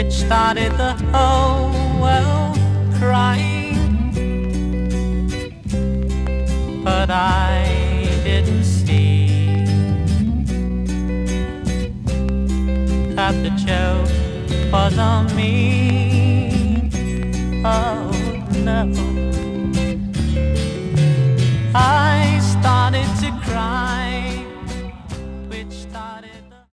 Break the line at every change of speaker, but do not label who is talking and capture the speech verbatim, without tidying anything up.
started the whole world crying, but I didn't see that the joke was on me. Oh no, I